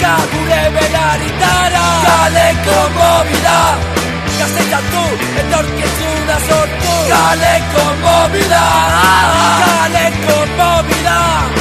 dira gure benaritara. Kaleko movida, gaztetatu etorkizuna sortu. Kaleko movida, kaleko movida.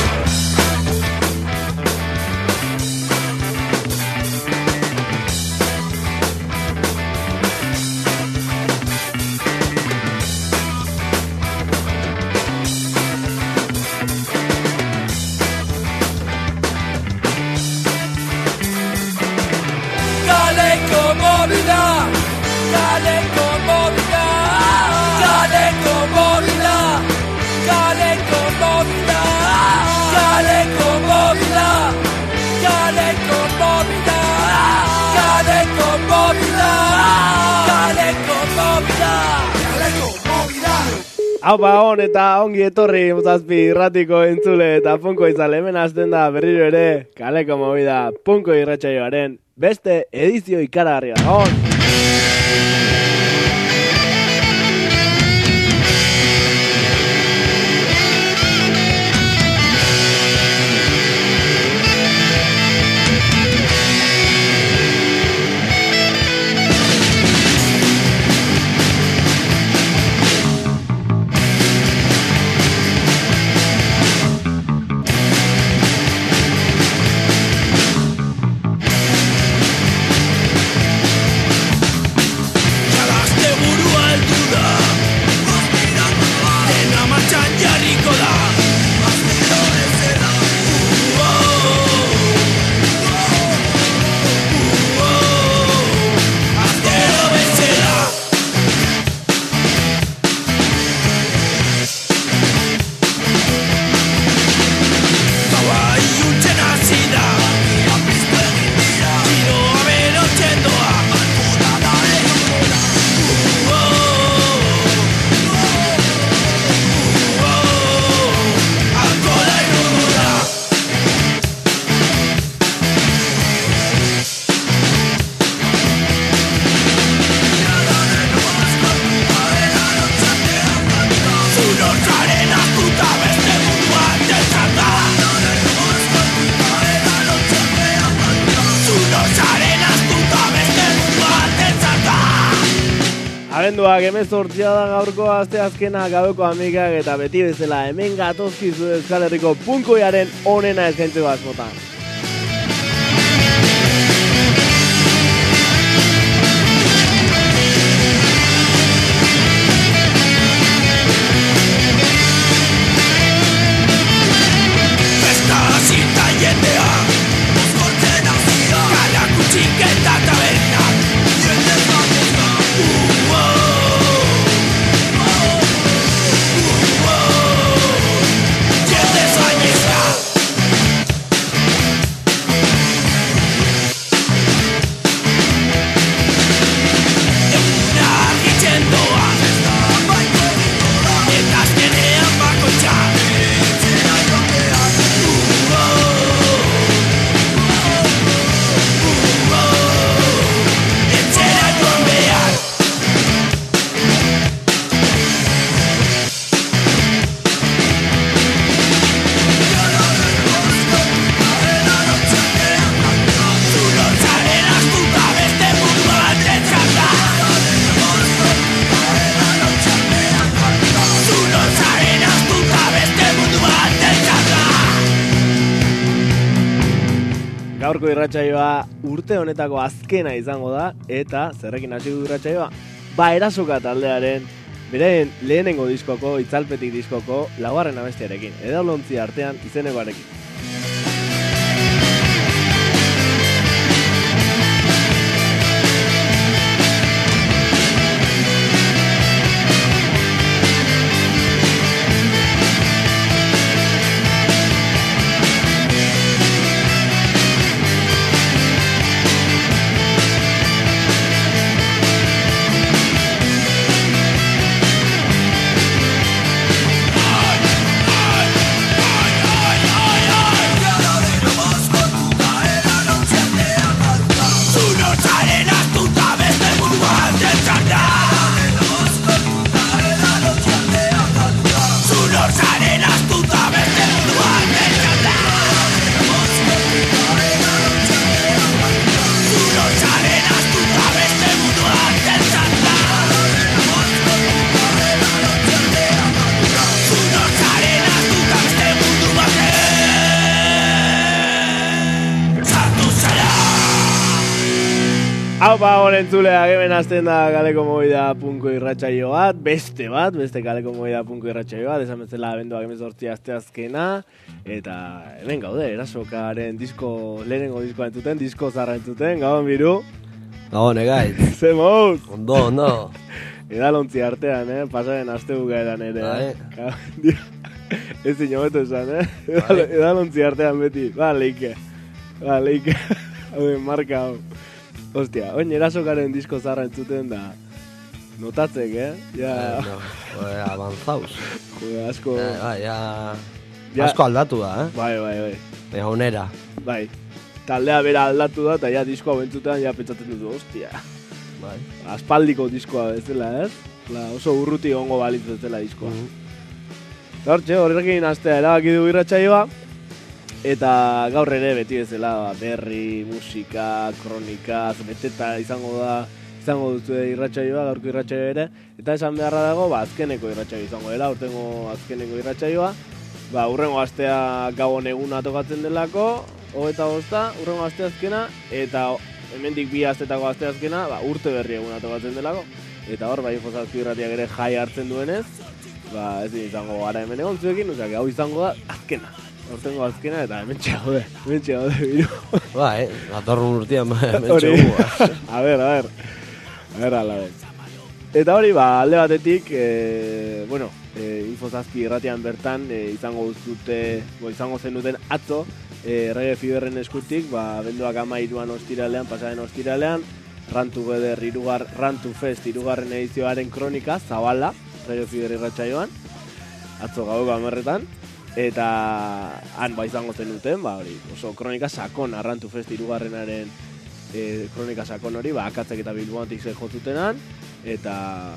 Haupa hon eta ongi etorri Zazpi irratiko entzule eta punko izan hemen hasten da berriro ere Kaleko Movida punko irratsaioaren beste edizio ikaragarria. Abenduak 18 da gaurko asteazkena gaueko amigak eta beti bezala hemen gatozkizu Euskal Herriko punkoiaren onena eskaintzeko asmotan. Gaurko irratsaioa urte honetako azkena izango da eta zerrekin hasi du irratsaioa? Erasoka taldearen beren lehenengo diskoko, itzalpetik diskoko, 4. abestiarekin, edalontzi artean izenekoarekin. Oh, Haupa, honen zulea, hemen azten da kaleko movida punko irratsaio bat, beste kaleko movida punko irratsaio bat, esan bezala abenduak 18 asteazkena, eta hemen gaude, Erasokaren lehenengo diskoa entzuten, disko zarra entzuten, gabon biru. Gabon, egaitz. Ze mouz? Ondo. Edalontzi artean, pasaren aste bukaeran ere. Ez inobeto esan, Edalontzi artean beti, leike. Hau marka hau. Ostia, oin Erasokaren disko zarra entzuten da notatzek, Ja... avanzaus. Jode, asko... Asko aldatu da, Bai. Egonera. Bai. Taldea bera aldatu da, eta diskoa bentzutean pentsatzen dut, ostia. Bai. Aspaldiko diskoa bezala, oso urruti gongo balitz bezala diskoa. Hortxe, horrekin astea erabaki du irratsaioa. Eta gaur ere beti bezala berri, musika, kronika, beteta izango duzu irratsaioa, gaurko irratsaioa ere. Eta esan beharra dago, azkeneko irratsaioa izango dela, urtengo azkeneko irratsaioa. Urrengo astea gabon eguna tokatzen delako, 25, urrengo asteazkena, eta hemendik 2 astetako asteazkena, urte berri eguna tokatzen delako. Eta hor, Infozazpi irratiak ere jai hartzen duenez, ez izango gara hemen egon zuekin, hau izango da azkena. Hortengo azkena eta hementxe gaude biru. Atorrun urtean hementxe gu. A ber, ala ber. Eta hori, alde batetik, Infozazpi irratian bertan izango zenuten atzo, Reggae Feverren eskutik, abenduak 13an ostiralean, pasaren ostiralean, Rantu Fest 3. edizioaren kronika, Zabala, Reggae Fever irratsaioan, atzo gauko 10etan. Eta han izango zenuten, oso kronika sakon, Rantu Fest 3. Kronika sakon hori, Akatzek eta Bilboantik jozutenan, eta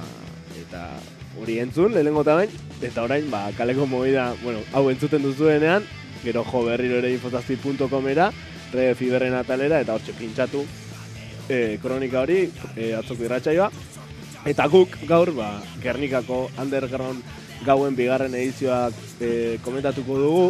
hori entzun, lehenengo eta bain, eta orain, kaleko movida, hau entzuten duzuenean, gero berriro ere infotazpi.comera, Reggae Feverren atalera, eta hortxe pintxatu kronika hori, atzoko irratsaioa, eta guk gaur, Gernikako underground gauen 2. edizioak komentatuko dugu,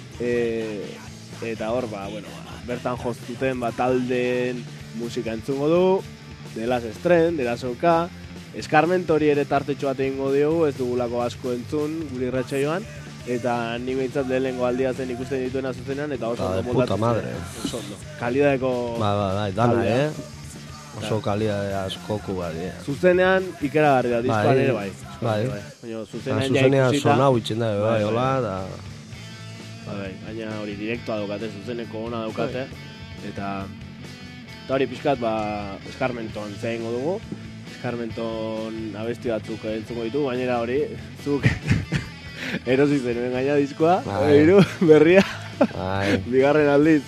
eta hor, bertan joztuten taldeen musika entzungo dugu, de las Estren, de la Soka, eskarmentori ere tartetxo bat egingo diogu, ez dugulako asko entzun, guri irratsaioan, eta ni behintzat lehenengo aldia zen ikusten dituena zuzenean, eta oso ondo moldatu. Puta madre. Oso ondo. Kalidadeko... dana, Oso kalidade askoku badi. Zuzenean ikeragarri da, diskoan ere bai. Baina zuzenean sonau itxen da, hola, da... Baina hori direktoa daukate, zuzeneko ona daukate. Eta hori pixkat, Eskarmenton zehingo dugu. Eskarmenton abesti batzuk entzungo ditu, baina hori, zuk erosi zenuen gaina diskoa, berria, 2. aldiz.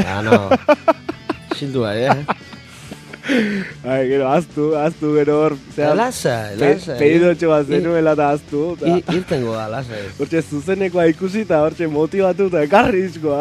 Xildu bai, gero, aztu, gero hor... Lasai. Peidotxo bat zenuela eta aztu. Irtengo da, lasai. Hortxe zuzenekoa ikusi eta hortxe motibatu eta ekarri diskoa.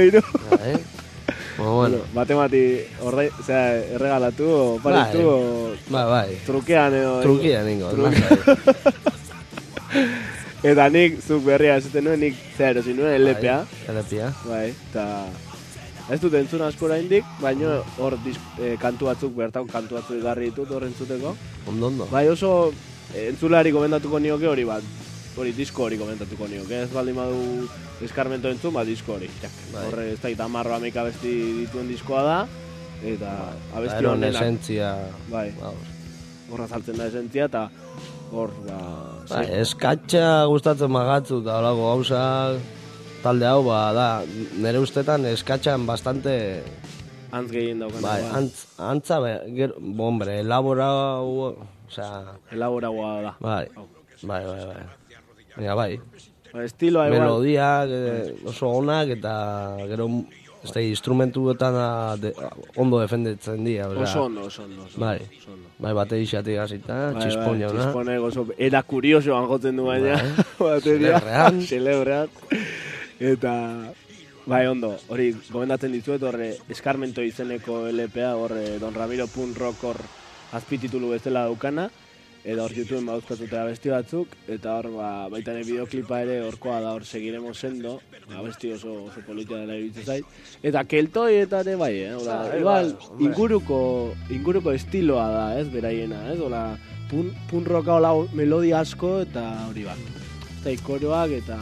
Batemati erregalatu, oparitu, trukean edo... Trukean ingo, lasai. Eta nik, zuk berria esaten nuen, nik erosi nuen, LPA. LPA. Eta... Ez dut entzun asko oraindik, baina hor kantu batzuk, bertako kantu batzuk egarri ditut hor entzuteko. Ondo. Oso entzulari komendatuko nioke hori disko hori komentatuko nioke. Ez baldin badu Eskarmento entzun, disko hori. Horre ez da, 10 amika abesti dituen diskoa da, eta abesti honenak. Esentzia. Horra saltzen da esentzia, eta hor, eskatxa gustatzen magatzu, eta holago gauzak... Talde hau, da, nire ustetan eskatxan bastante... Antz gehien daukan. Antza, hombre, elaborau... Elaboraua da. Bai. Baina, bai. Estiloa igual. Melodia, oso onak, eta gero, instrumentuetan ondo defendetzen dira. Oso ondo. Bai, bate ixatik hasita, txispon jauna. Txisponek oso, era kuriosoan jotzen du baina. Xelebrean. Eta, ondo, hori gomendatzen dizuet, horre Eskarmento izeneko LPA, horre Don Ramiro Punk Rock hor azpititulu bezala daukana, Eta hor YouTubeen bauzkatutera besti batzuk, eta hor baita ere bideoklipa ere horkoa da hor Seguiremos Sendo, besti oso politia dela iruditzen zait. Eta keltoi eta ere bai, igual inguruko estiloa da, ez, beraiena, ez, pun rocka hola melodia asko eta hori bat. Eta ikoroak eta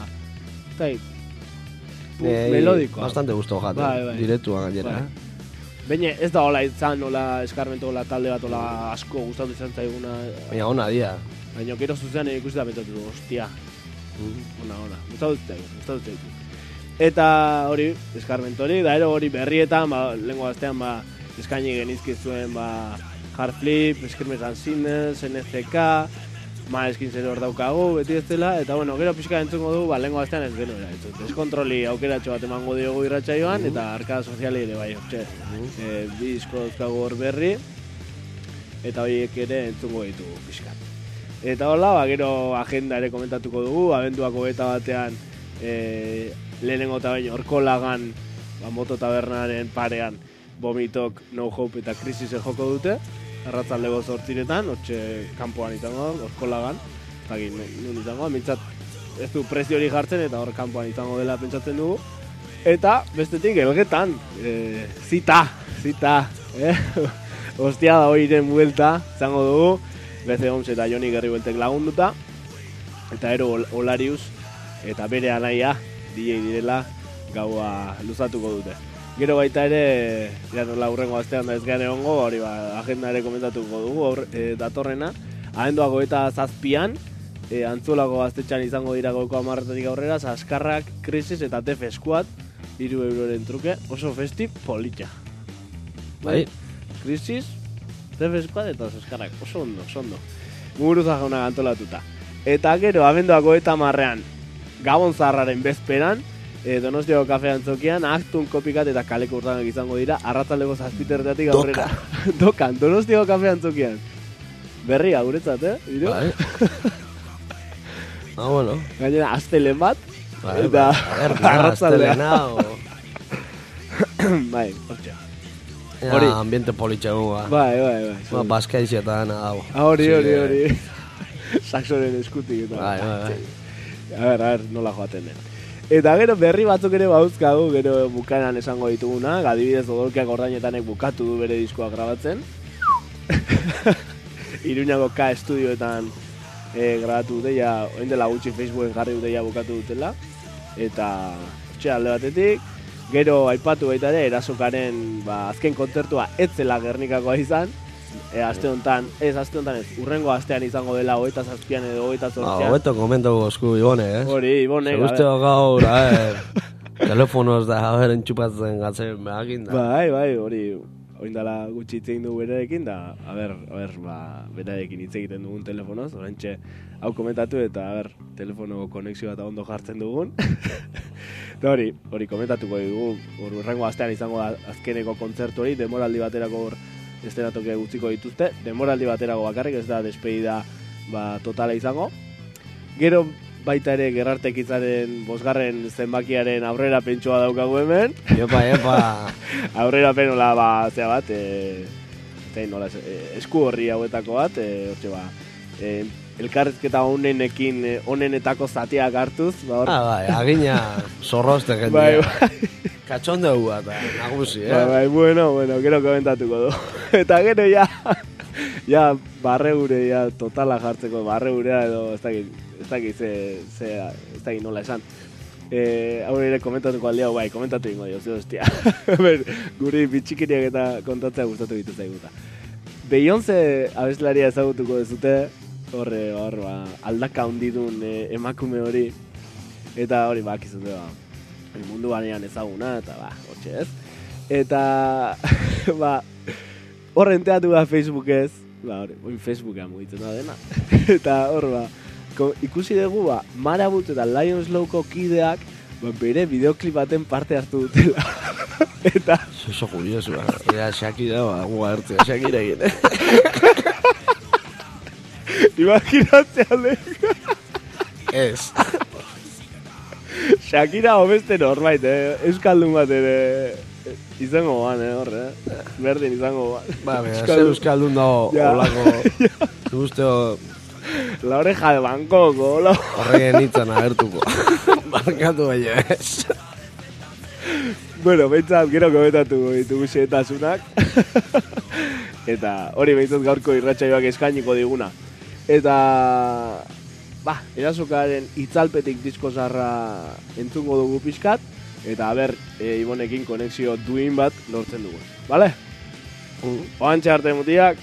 melodikoa. Bastante gusto jate, bai. Direktuan gainera. Bai. Baina ez da hola izan, hola eskarmento hola talde bat hola asko gustatu izan zaiguna. Baina ona dia. Baina gero zuzean ikusi da betatu, hostia. Ona. Gustatu zaitu. Eta hori, eskarmento hori, da ero hori berrietan, lehenko gaztean, eskaini genizkizuen, Hard Flip, Screamers and Sinners, NCK, Maneskin zer hor daukagu, beti ez dela, eta bueno, gero pixka entzungo du, lehenko gaztean ez genuela. Deskontroli aukeratxo bat emango diogu irratsaioan, eta arkada soziali ere bai, bi disko dauzkagu hor berri, eta horiek ere entzungo ditugu pixka. Eta hola, gero agenda ere komentatuko dugu, abenduako eta batean, lehenengo eta baino horko lagan, moto tabernaren parean, Vomitok, No Hope eta Crisisen joko dute, arratzaldeko 8:00, hortxe kanpoan izango, horko lagan, eta nun izango, mintzat ez du prezio hori jartzen, eta hor kanpoan izango dela pentsatzen dugu. Eta, bestetik, elgetan, zita, Ostia da hoiren buelta, izango dugu, BC Homes eta Joni Gerri bueltek lagunduta, eta ero Olarius, eta bere anaia, DJ direla, gaua luzatuko dute. Gero baita ere, nola hurrengo astean da ez gane hongo, hori agenda ere komentatuko dugu, datorrena. Abenduako eta 7an, Antzolako gaztetxan izango dira goiko 10 aurrera, Saskarrak, Crisis eta Def Squad, 3 euroren truke, oso festi politxa. Bai. Crisis, Def Squad eta Saskarrak, oso ondo. Muguruza jauna antolatuta. Eta gero, abenduako eta 10an, Gabon Zaharraren bezperan, Donostiako kafe antzokian, Aktun Kopikat eta Kaleko Urdanak izango dira, arratzaldeko 7:00 aurrera. Dokan, Donostiako kafe antzokian. Berria, guretzat, Iru? Bai. Bueno. Gainera, astelen bat, Bai, eta arratzaldea. Bai, hostia. Hori. Ambiente politxegu, Bai. Baskaixetan, hau. Hori. Saxoren eskutik eta. Bai. A ver, nola joaten den. Eta gero berri batzuk ere bauzkagu, gero bukaeran esango dituguna, adibidez Odolkiak Ordainetanek bukatu du bere diskoa grabatzen. Iruñako K estudioetan grabatu dute, oin dela gutxi Facebooken jarri dute bukatu dutela. Eta, alde batetik, gero aipatu baita ere, Erasokaren azken kontzertua ez zela Gernikakoa izan, aste honetan ez, urrengo astean izango dela 27an edo 28an. Hobeto komentako gozku Ibone, Hori, Ibone. Usteo gaur, telefonoz da, entxupatzen gatzen behakin da. Bai, hori, oindala gutxi hitz egin dugu berarekin, da, berarekin hitz egiten dugun telefonoz, orantxe hau komentatu eta, telefono konexio bat ondo jartzen dugun. Eta hori komentatuko dugu, urrengo astean izango da azkeneko kontzertu hori, demoraldi baterako estenatokia gutziko dituzte, demoraldi baterago bakarrik, ez da despedida totala izango. Gero baita ere Gerartekitzaren 5. zenbakiaren aurrera pentsoa daukagu hemen. Epa. Aurrera penola zea bat, esku horri hauetako bat, elkarrizketa onenetako zatiak hartuz. Agina zorrozte jendia. Bai. Katxondeu bat, nagusi, Bai, bueno, gero komentatuko du. Eta gero barregure totala jartzeko, barregurea edo ez dakit nola esan. Hau ere komentatuko aldi hau, bai, komentatu ingo dio, hostia. Guri bitxikiriak eta kontatzea gustatu ditu zaiguta. Beyoncé abeslaria ezagutuko dezute, aldaka handidun emakume hori, eta hori bakizute mundu banean ezaguna, eta hortxe ez. Eta, horren teatu Facebookez, Facebookean mugitzen da dena. Eta ikusi dugu, Marabut eta Lions Lowko kideak, bere bideoklip baten parte hartu dutela. Eta... Oso curioso, Shakira, guga hartzea, Shakira egin. Imaginatzea lehen. Ez. Shakira obeste norbait, euskaldun bat ere izango ban, Berdin izango ban. Euskaldun dago olako, usteo, La oreja de Bangkoko, lo. Horregen hitzan agertuko. Barkatu baina ez. Bueno, behintzat, gero komentatu ditugu xehetasunak. Eta hori behintzat gaurko irratsaioak eskainiko diguna. Eta, erasokaren itzalpetik disko zarra entzungo dugu pixkat. Eta aber, Ibonekin konexio duin bat lortzen dugu. Bale? Oantxe arte mutiak.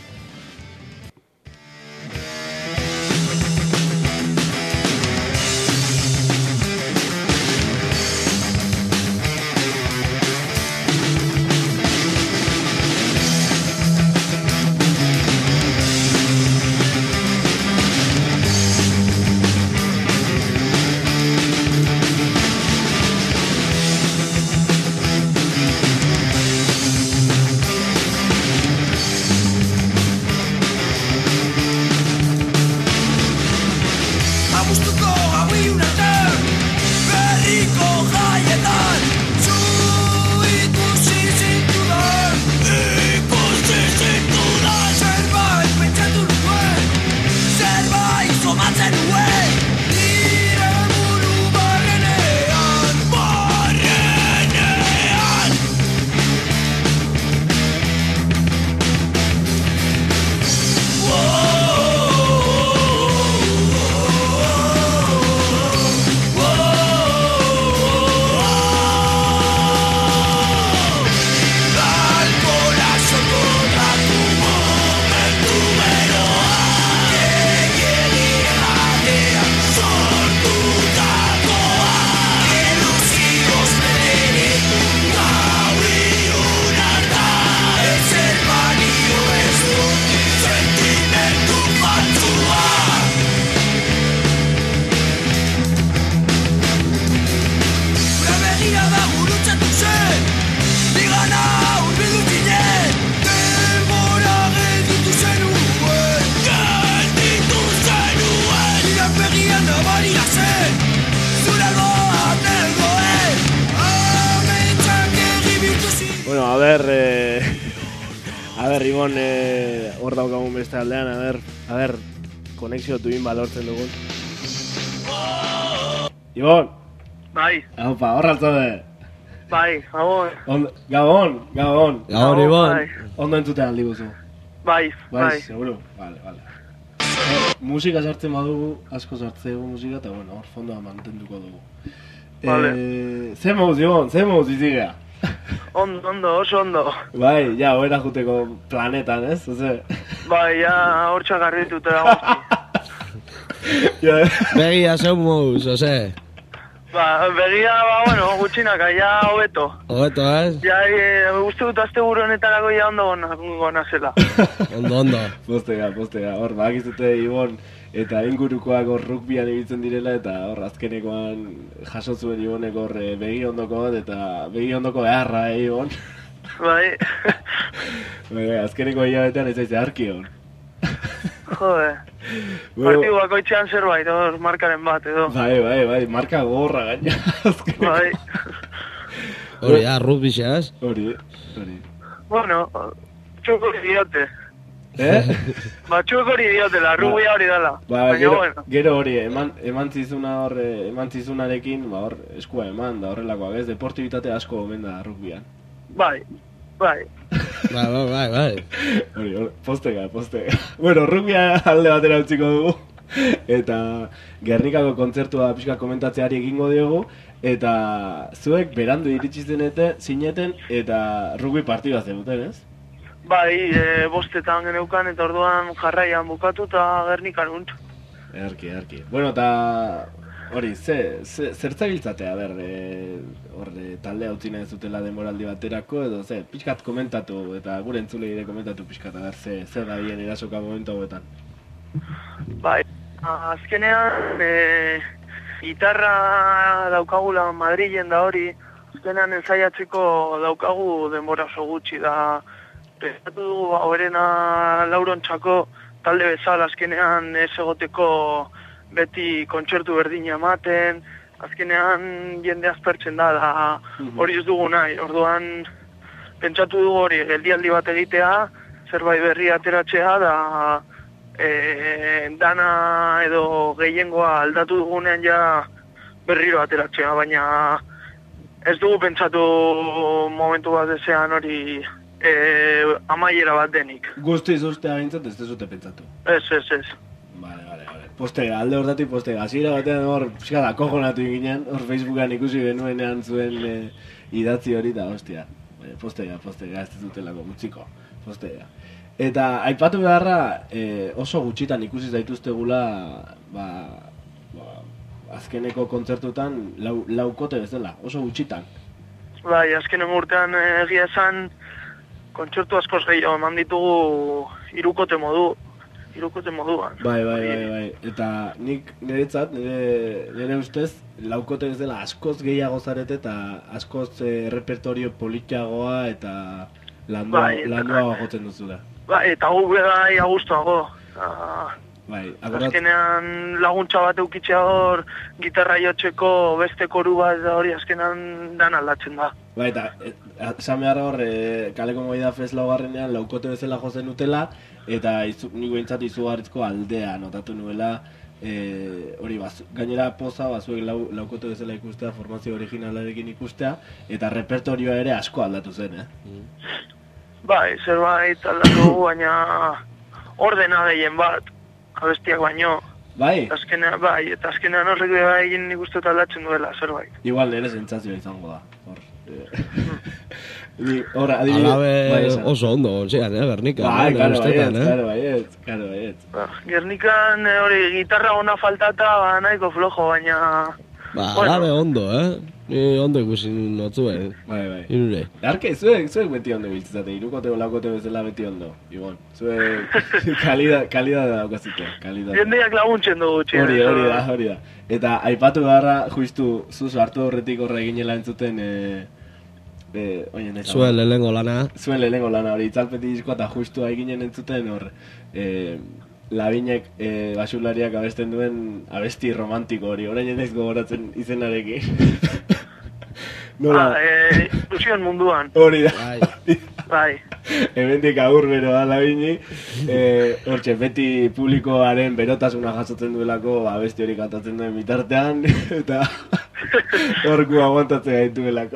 Ibon, hor daukagun beste aldean, a ber, konexio duin balortzen dugun. Ibon! Bai. Haupa, hor altzade. Bai, gabon. Gabon. Gabon, Ibon. Bai. Ondo entzuten aldi guzu. Bai. Seguro? Vale. Musika sartzen badugu, asko sartzeko musika, eta bueno, hor fondoa mantenduko dugu. Vale. Ze moduz, Ibon, ze moduz izigea? Ondo, oso ondo. Bai, ja, oera juteko planetan, ez? Oze? Bai, ja, hor txakarritute da guzti. Begia, zeu moduz, oze? Begia, bueno, gutxinaka, ja, hobeto. Hobeto, ez? Ja, uste dut azte buru honetarako ja ondo gona zela. Ondo. Postega, hor, bakizute, Ibon, eta ingurukoak hor rugbian ibiltzen direla, eta hor, azkenekoan jaso zuen Ibonek hor begi ondoko bat, eta begi ondoko beharra, Ibon. Bai. Azkeneko hilabetean ez zaize arki hor. Jode. Partidu bakoitzean zerbait, hor, markaren bat, edo. Bai, marka gorra gaina. Bai. Hori, rugbixa, ez? Hori. Bueno, txoko diote. Batxuek hori diotela, rubia hori dela. Gero hori, eman zizunarekin, hor, eskua eman da horrelakoak, ez? Deportibitate asko omen da rugbian. Bai. Bai. Hori, postega. Bueno, rugbia alde batera utziko dugu. Eta Gernikako kontzertua pixka komentatzeari egingo diogu. Eta zuek berandu iritsi zineten eta rugbi partida zenuten, ez? Bai, bostetan geneukan eta orduan jarraian bukatu eta Gernikan unt. Erki. Bueno, eta hori, zertza biltzatea, talde hau zina ez dutela denboraldi baterako, edo pixkat komentatu, eta gure entzule dire komentatu pixkat, zer da bien erasoka momentu hauetan. Bai, azkenean, gitarra daukagula Madrilen da hori, azkenean ensaiatzeko daukagu denbora oso gutxi da, pensatu dugu horrena Laurontxako talde bezala azkenean ez egoteko beti kontzertu berdina ematen, azkenean jende azpertzen da hori ez dugu nahi. Orduan pentsatu dugu hori geldialdi bat egitea, zerbait berri ateratzea dana edo gehiengoa aldatu dugunean ja berriro ateratzea, baina ez dugu pentsatu momentu bat ezean hori amaiera bat denik. Guztiz ustea bintzat ez dezute pentsatu. Ez. Vale. Postega, alde hortatik postega. Hasiera batean hor, pixkada, kojonatu ginen, hor Facebookan ikusi genuenean zuen idatzi hori da, hostia. Postega, ez dutelako, gutxiko, postega. Eta aipatu beharra oso gutxitan ikusi zaituztegula, azkeneko kontzertutan laukote bezala, oso gutxitan. Bai, azkenen urtean egia esan, kontzertu askoz gehiago eman ditugu hirukote moduan. Bai. Eta nik niretzat, nire ustez, laukote ez dela askoz gehiago zarete eta askoz repertorio politiagoa eta landua jotzen duzu da. Bai, eta gu bai agustuago. Bai, azkenean laguntza bat eukitzea hor, gitarra jotzeko beste koru bat da hori azkenean dan aldatzen da. Bai, eta esan behar hor, kaleko Moida Fest laugarrenean laukote bezala jozen dutela, eta niko entzat izugarrizko aldea notatu nuela, hori gainera poza zuek laukote bezala ikustea, formazio originalarekin ikustea, eta repertorioa ere asko aldatu zen, Bai, zerbait aldatu baina ordena gehien bat, abestiak baino. Bai? Eta azkenean horrek egin nik uste aldatzen duela, zerbait. Igual nire sentsazioa izango da. Alabe oso ondo, zean, Gernika. Bai, karo baietz. Gernikan hori gitarra ona faltata nahiko flojo, baina... Alabe ondo, Ni ondo ikusin notzuen. Bai. Irure. Arke, zuek beti ondo biltzate, irukote o laukote bezala beti ondo. Ibon, zuek kalidad daukazite. Jendeak laguntzen dugu txien. Hori da. Eta aipatu beharra, justu, zuz hartu horretik horre eginela entzuten, Zuen lehengo lana. Hori itzalpeti diskoa eta justu eginen entzuten hor, Labinek basulariak abesten duen abesti romantiko hori, orain ez gogoratzen izenarekin. Nola? Ilusion munduan. Hori da. Bai. Hemendik agur bero da Labini, hortxe, beti publikoaren berotasuna jasotzen duelako abesti hori kantatzen duen bitartean, eta horku aguantatzen gaituelako.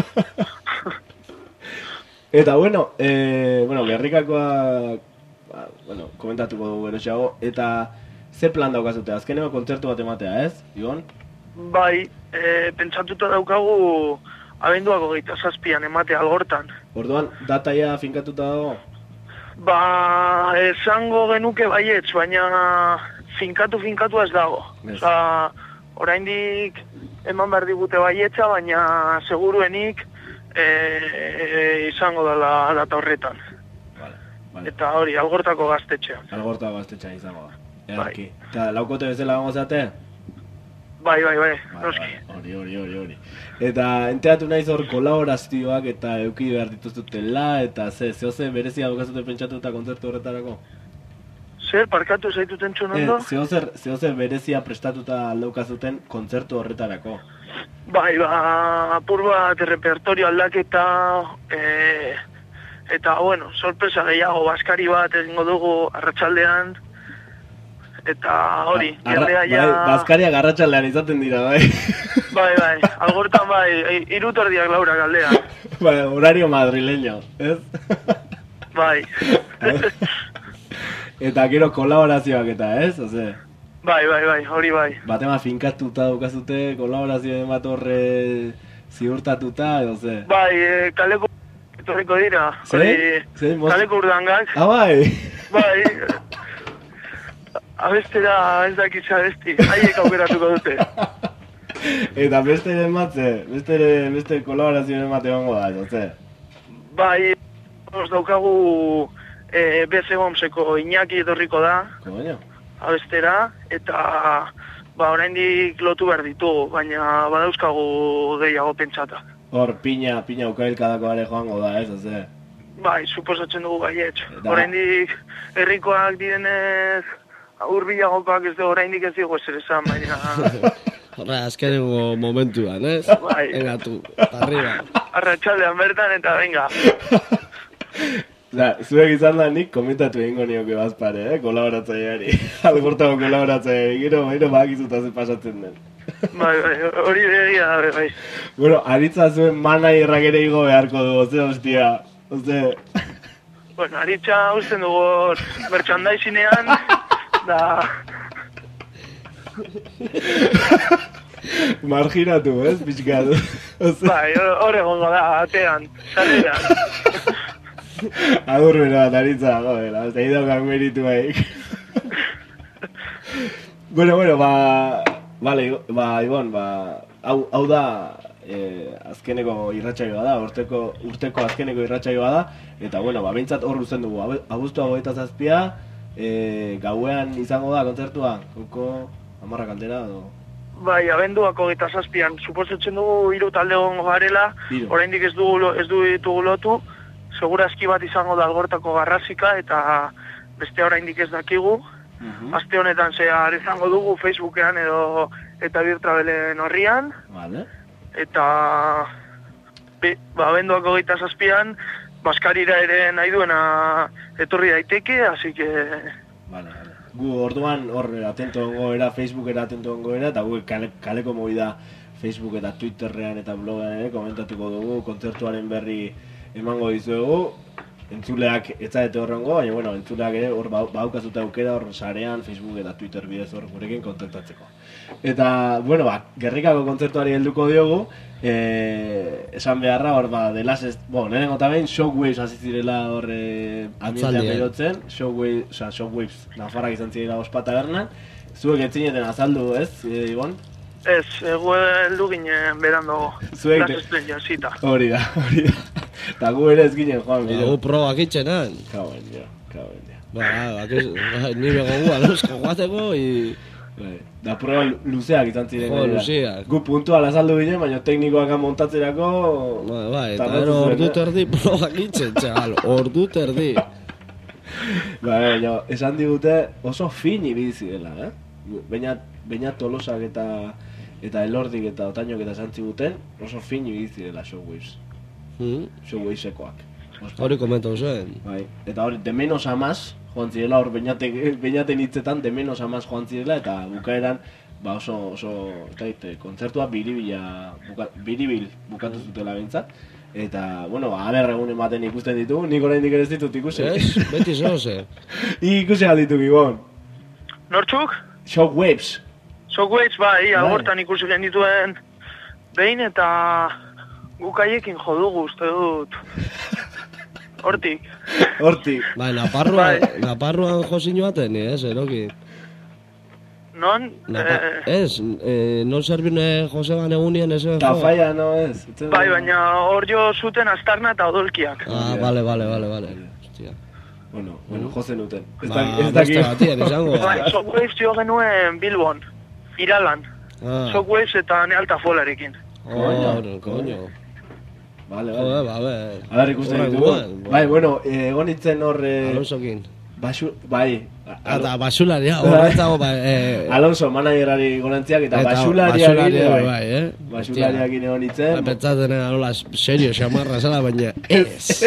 Eta Gerrikakoa komentatuko dugu geroxeago, eta ze plan daukazute? Azkeneko kontzertu bat ematea, ez, Ibon? Bai, pentsatuta daukagu abenduako 27an ematea Algortan. Orduan, dataia finkatuta dago? Esango genuke baietz, baina finkatu ez dago. Oraindik eman behar digute baietza, baina seguruenik izango dela data horretan. Vale. Eta hori, Algortako gaztetxean. Algortako gaztetxean izango da. Bai. Eta laukote bezala gongo zate? Bai, noski. Hori. Eta enteatu naiz hor kolaborazioak eta euki behar dituztutela, eta zehoze berezia daukazute pentsatuta kontzertu horretarako? Zer, parkatu zaitut entzun ondo? Zehoze berezia prestatuta daukazuten kontzertu horretarako? Bai, apur bat repertorio aldaketa, eta, sorpresa gehiago, baskari bat egingo dugu arratsaldean, eta hori, jendea ja... Baskariak arratsaldean izaten dira, bai. Bai, Algortan bai, 3:00 laura galdean. Bai, horario madrileño, ez? Bai. Eta gero kolaborazioak eta, ez? Bai, hori bai. Batema finkatuta dukazute, kolaborazioen bat horre ziurtatuta, edo ze? Bai, kaleko etorriko dira. Kaleko Urdangak. Bai. Bai. Abestera ez dakiz abesti, haiek aukeratuko dute. Eta beste kolaborazioen emate gongo da, edo ze? Bai, daukagu BC Bomseko Iñaki etorriko da. Koño. Abestera, eta oraindik lotu behar ditugu, baina badauzkagu gehiago pentsata. Hor, pina ukailkadako are joango da, ez, oze? Bai, suposatzen dugu baietz. Oraindik herrikoak direnez, urbilagokoak ez dugu, oraindik ez dugu ezer esan, baina... Horra, azkenengo momentuan, ez? Bai. Engatu, arriba. Arratsaldean bertan eta venga. Zuek izan da nik komentatu egingo nioke bazpare, kolaboratzaileari. Algortako kolaboratzaileari, gero badakizuta ze pasatzen den. Bai, hori begia da, bai. Bueno, aritza zuen managerrak ere igo beharko du, oze, hostia. Oze... Bueno, aritza usten dugu merchandisingean, da... Marginatu, ez, pixkat. Bai, hor egongo da, atean, sarreran. Agur bera, aritza, joder, hasta ido kangueritu baik. Bueno, vale, Ibon, hau da azkeneko irratsaioa da, urteko azkeneko irratsaioa da, eta bueno, behintzat hor luzen dugu, abuztua 27, gauean izango da kontzertua, koko 10 aldera, edo... Bai, abenduako 27an, suposatzen dugu 3 talde egongo garela, oraindik ez ditugu lotu, segurazki bat izango da Algortako Garrasika, eta beste oraindik ez dakigu. Aste honetan zehar izango dugu Facebookean eta Birtrabelen horrian. Vale. Eta abenduako 27an, Baskarira ere nahi duena etorri daiteke, así que... Vale. Gu orduan hor atento gongoera, Facebookera atento gongoera, eta gu kaleko movida Facebook eta Twitterrean eta blogean ere komentatuko dugu, kontzertuaren berri emango dizuegu, entzuleak etzadete horrengo, baina bueno, entzuleak ere hor baukazuta aukera hor sarean, Facebook eta Twitter bidez hor gurekin kontaktatzeko. Eta, bueno, Gernikako kontzertuari helduko diogu, esan beharra hor The Last, lehenengo eta behin Shockwaves hasi zirela hor ambientean berotzen, Shockwaves nafarrak izan zirela ospata bernan, zuek etzineten azaldu, ez, Ibon? Ez, gu heldu ginen berandago, Last Estrella zita. Hori da. Eta gu ere ez ginen, Juan, bide. Gu probak itxenan. Kauen, ja. Ni bego gu alozko guateko, da proba luzeak izan ziren. Jo, luzeak. Gu puntual azaldu ginen, baina teknikoak montatzerako... Bai, eta ero ordu terdi probak itxen, txal, ordu terdi. Baina, esan digute oso fin ibizi dela, Baina Tolosak eta Elordik eta Otainok eta esan ziguten oso fin ibizi dela Shockwaves. Shockwavesekoak. Hori komentau zen. Bai, eta hori, de menos a más joan zirela, hor beinaten hitzetan de menos a más joan zirela, eta bukaeran oso kontzertua biribil bukatu zutela bintzat. Eta, bueno, aber egun ematen ikusten ditugu, nik oraindik ere ez ditut ikusi. Ez, beti zoze. Ikusi alditu Ibon. Nortzuk? Shockwaves. Shockwaves, bai, Algortan ikusi genituen behin, eta gukaiekin jodugu, uste dut. Hortik. Bai, Naparruan josinu baten, ez, eroki. Non? Ez, non zerbine Joseban egunien ez. Tafaia, no ez. Bai, baina hor jo zuten Aztarna eta Odolkiak. Ah, bale. Hostia. Bueno, Jose nuten. Ez dakik. Bai, Shockwaves jo genuen Bilbon, Iralan. Shockwaves eta Nealta Folarekin. Koño. Vale. A ver, ikusten ditugu. Bai, bueno, egon itzen hor... Alonsokin. Bai. Eta basularia, horretzago, Alonso, managerari golantziak, eta basulariak bai, basulariak egon itzen. Pentsatzen alola serio xamarra zela, baina ez.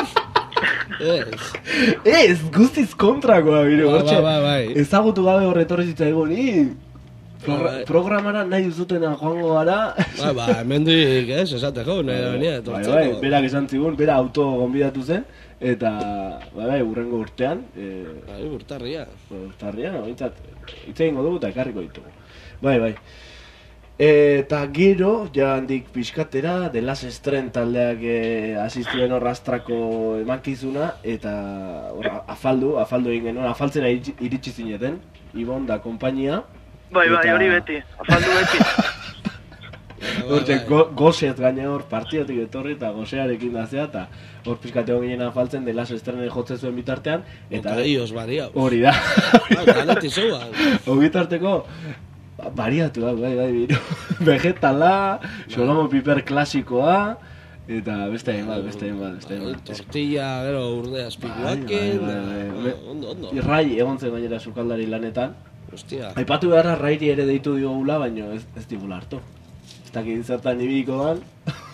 Ez, guztiz kontrakoa, bire, hortxe. Bai. Ezagutu gabe horretorri zitzaigun, programara nahi duzutena joango gara. Hemendik ez, esateko, nahi da benia. Bai, berak esan zigun, bera auto gonbidatu zen, eta, urrengo urtean. Urtarria, hitz egingo dugu eta ekarriko ditugu. Bai. Eta gero, ja handik pixkatera, The Last Estrella taldeak asistuen horrastrako emankizuna, eta afaldu egin genuen, afaltzena iritsi zineten, Ibon da kompainia. Bai, hori beti, afaldu beti. Hortxe, gozeaz gaine hor partidatik etorri eta gozearekin dazea, eta hor pizkateo ginen afaltzen The Last Estrella jotzen zuen bitartean. Eta ios bariaus. Hori da. Galeti zeuan. Bitarteko, bariatu da, bai, biru. Vegetala, Xolomo Piper klasikoa, eta beste hainbat. Tortilla, gero urdea espikuakin. Ondo. Rai egon zen gainera sukaldari lanetan. Hostia. Aipatu beharra Rairi ere deitu digula, baina ez digula hartu. Ez dakit zertan ibiliko dan.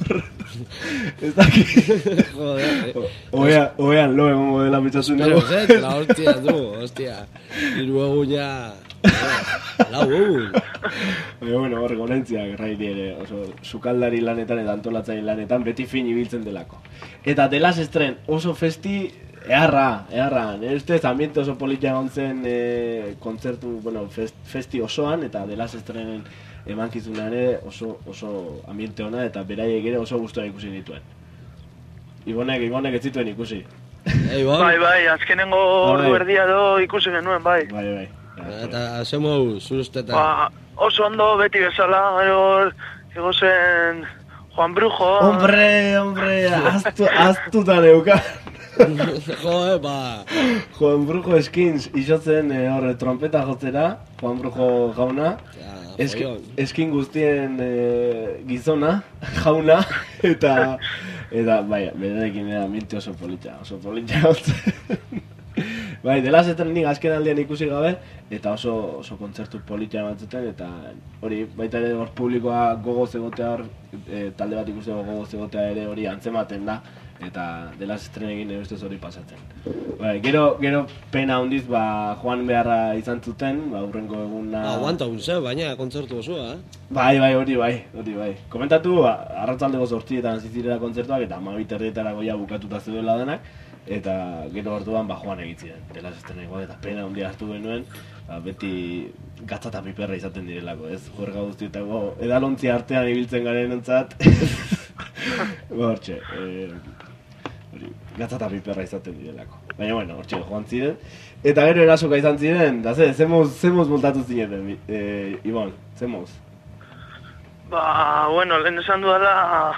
Ez dakit. Joder, Oean lo egongo dela bitxasun pero dago. zet, la hostia, du, hostia. Hiru egun ja... Lau egun. Baina, bueno, hor gorentzia gerraiti ere, oso, sukaldari lanetan eta antolatzaile lanetan beti fin ibiltzen delako. Eta The Last Strain oso festi eharra, nire ustez ambiente oso politia egon zen kontzertu, bueno, festi osoan, eta The Last Strainen emankizunean ere oso ambiente ona eta beraiek ere oso gustora ikusi dituen. Ibonek ez zituen ikusi. Bai, azkenengo ordu erdia do ikusi genuen, bai. Bai. Eta zemou, zuruztetan. Ba, oso ondo beti bezala, ego zen Juan Brujo. Hombre, aztuta neuka. Joder, ba... Juan Brujo Skins izotzen horre trompeta jotzera, Juan Brujo jauna. Eskin guztien gizona, jauna, eta bai, berarekin ambiente oso polita hotzen. Bai, The Last Strain nik azken aldean ikusi gabe, eta oso kontzertu politia ematzuten, eta hori, baita ere hor publikoa gogoz egotea hor, talde bat ikusteko gogoz egotea ere hori antzematen da, eta The Last Strain egin ustez hori pasatzen. Bai, gero pena handiz, joan beharra izan zuten, hurrengo eguna... Aguanta unze, baina kontzertu osoa, Bai, hori bai. Komentatu, arratzaldeko 8etan zizirela kontzertuak, eta 12:30 ja bukatuta zeudela denak, eta gero orduan joan egitzen, The Last Strain eta pena handia hartu genuen, beti gatza eta piperra izaten direlako, ez? Juerga guztietako edalontzi artean ibiltzen garen entzat, hortxe, gatza eta piperra izaten direlako. Baina, bueno, hortxe, joan ziren. Eta gero erasoka izan ziren, da zemoz montatu zineten, Ibon, zemoz? Ba, bueno, lehen esan dudala,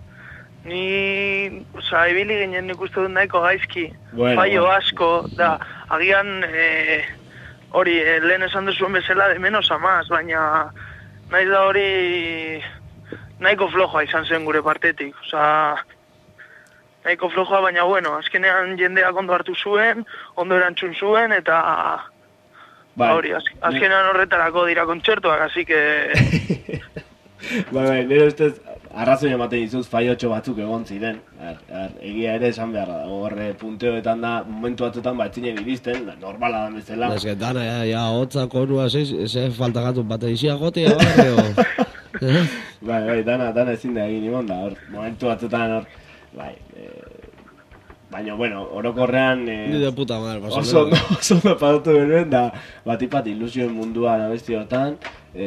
ibili ginen nik uste dut nahiko gaizki, fallo asko, da, agian, hori, lehen esan duzuen bezala de menos a más, baina, nahi da hori, nahiko flojoa izan zen gure partetik, nahiko flojoa, baina, bueno, azkenean jendeak ondo hartu zuen, ondo erantzun zuen, eta... Hori, azkenean horretarako dira kontzertuak, así que... Bai, nire ustez, arrazoi ematen dizuz faiotxo batzuk egon ziren. Egia ere esan beharra dago, horre punteoetan da, momentu batzutan etzinen iristen, normala da bezala. Ez que dana, hotzak onua ze faltagatu bateizia jotea, barrio. Bai, dana ezin da egin imon da, momentu batzutan hor, bai, baina, bueno, orokorrean... Ni de puta madre, oso ondo pasatu genuen, da, batipat ilusioen munduan abestiotan,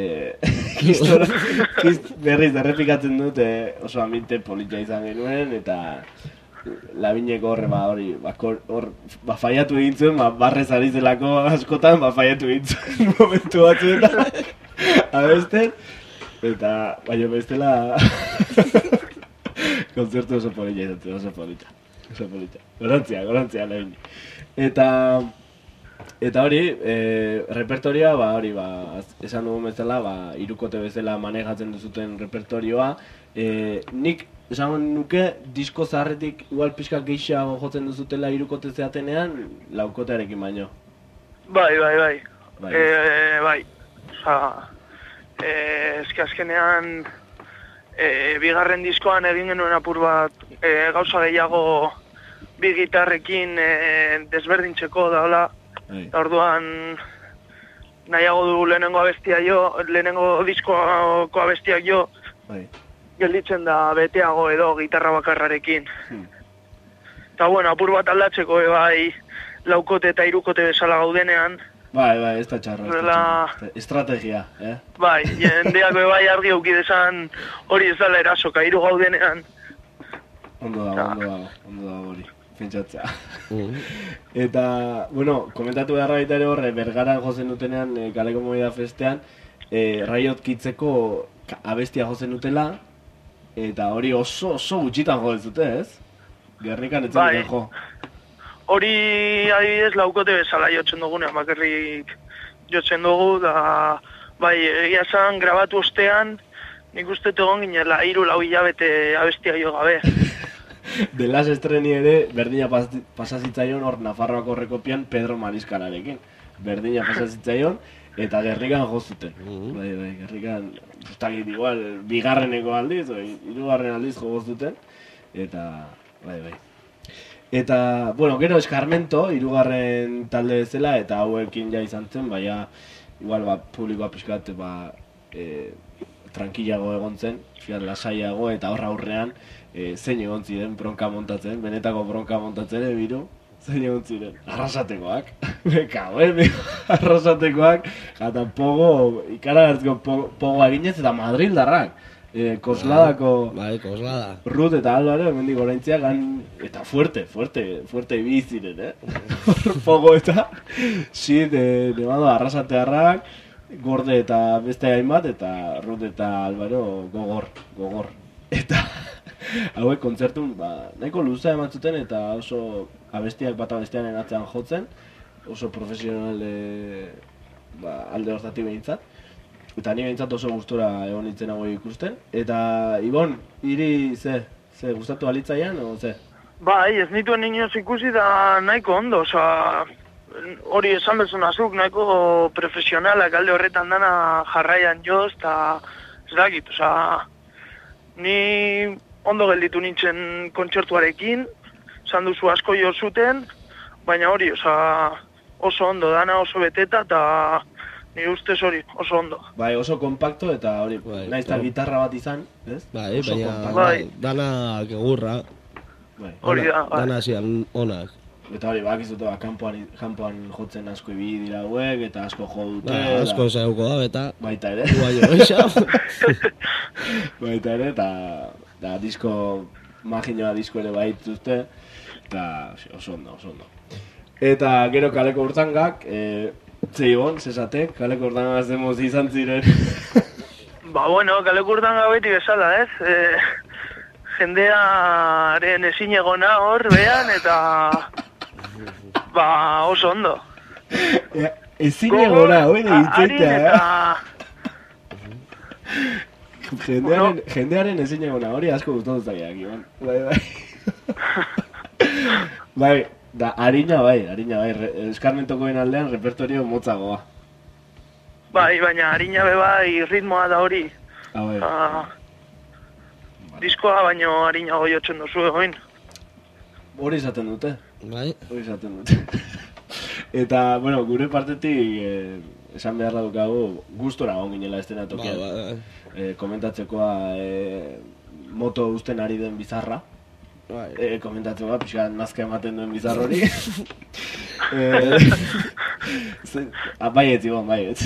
berriz errepikatzen dut oso ambiente politia izan genuen, eta Labineko hori, faiatu egin zuen, barrez ari zelako askotan, faiatu egin zuen momentu batzuetan, abesten, eta, baina bestela, kontzertu oso politia izan zuen, oso polita. Gorantzia, lehin. Eta hori, repertorioa, esan dugun bezala, hirukote bezala manejatzen duzuten repertorioa. Nik, esan nuke, disko zaharretik igual pixka gehiago jotzen duzutela hirukote zeatenean, laukotearekin baino. Bai. Eske azkenean, bigarren diskoan egin genuen apur bat gauza gehiago bi gitarrekin desberdintzeko da, hola. Orduan nahiago du lehenengo diskoako abestiak jo, gelditzen da beteago edo gitarra bakarrarekin. Eta bueno, apur bat aldatzeko laukote eta hirukote bezala gaudenean. Bai, ez da txarra, estrategia, Bai, jendeak argi auki desan hori ez dela erasoka, hiru gaudenean. Ondo dago hori, pentsatzea. Eta, bueno, komentatu beharra baita ere horre, Bergaran jozen dutenean, Kaleko Movida Festean, Riot Kidseko abestia jozen dutela, eta hori oso gutxitan jo dute, ez? Gernikan etzen duten jo. Hori adibidez laukote bezala jotzen dugunean, bakarrik jotzen dugu, da, egia esan grabatu ostean, nik uste egon ginela 3-4 hilabete abestia jo gabe. The Last Strain ere berdina pasazitzaion hor Nafarroako rekopian Pedro Mariskalarekin. Berdina pasazitzaion, Eta Gernikan jozuten. Bai, Gernikan, ustakit igual, bigarreneko aldiz, hirugarren aldiz jozuten. Eta, bai. Eta, bueno, gero Eskarmento, hirugarren talde bezala, eta hauekin ja izan zen, baina, igual, publikoa pixkat, tranquilago egon zen, lasaiago, eta horra aurrean, zein egon ziren bronka montatzen, benetako bronka montatzen, biru, zein egon ziren, arrasatekoak, arrasatekoak, eta ikaragartzko pogoa eginez, eta Madrildarrak, Kosladako Koslada Ruth eta Álvaro, hemendik oraintziak, eta fuerte biziren, pogo eta, nemado arrasatearrak, Gorde eta beste hainbat, eta Ruth eta Álvaro gogor. Eta hauek kontzertun nahiko luza eman zuten eta oso abestiak bata bestearen atzean jotzen, oso profesional alde hortatik behintzat. Eta ni behintzat oso gustora egon nintzen hauek ikusten. Eta Ibon, hiri ze gustatu alitzaian, o ze? Bai, ez nituen inoz ikusi da nahiko ondo, hori esan bezunazuk, nahiko profesionalak alde horretan dana jarraian joz, eta ez dakit, ni ondo gelditu nintzen kontzertuarekin, esan duzu asko jo zuten, baina hori, oso ondo dana, oso beteta, eta ni ustez hori, oso ondo. Bai, oso kompakto eta hori, nahiz eta gitarra bat izan, ez? Bai, baina dana gegurra. Hori da, bai. Dana hasian onak. Eta hori, bakizute, kanpoan jotzen asko ibili dira hauek, eta asko jo dute. Asko zeuko da, eta... Baita ere. Baita ere, eta disko, maginoa disko ere baituzte, eta oso ondo. Eta gero kaleko urtangak, Ibon, zesatek, kaleko urtangak zemoz izan ziren. Kaleko urtangak beti bezala, ez? Jendearen ezin egona hor, behan, eta... oso ondo. Ezin egona, hori egitzeitea, Jendearen ezin egona, hori asko gustatu zaiak, Ibon. Bai, da, harina bai, Eskarmentokoen aldean repertorio motzagoa. Bai, baina harina bai ritmoa da hori. Diskoa baino harina goi jotzen duzu egoin. Hori izaten dute. Bai. Hori izaten dute. Eta, bueno, gure partetik esan beharra dukagu gustora egon ginela estena tokian. Komentatzekoa moto uzten ari den bizarra. Komentatzekoa, pixka nazka ematen duen bizarro hori. Baietz, Ibon, baietz.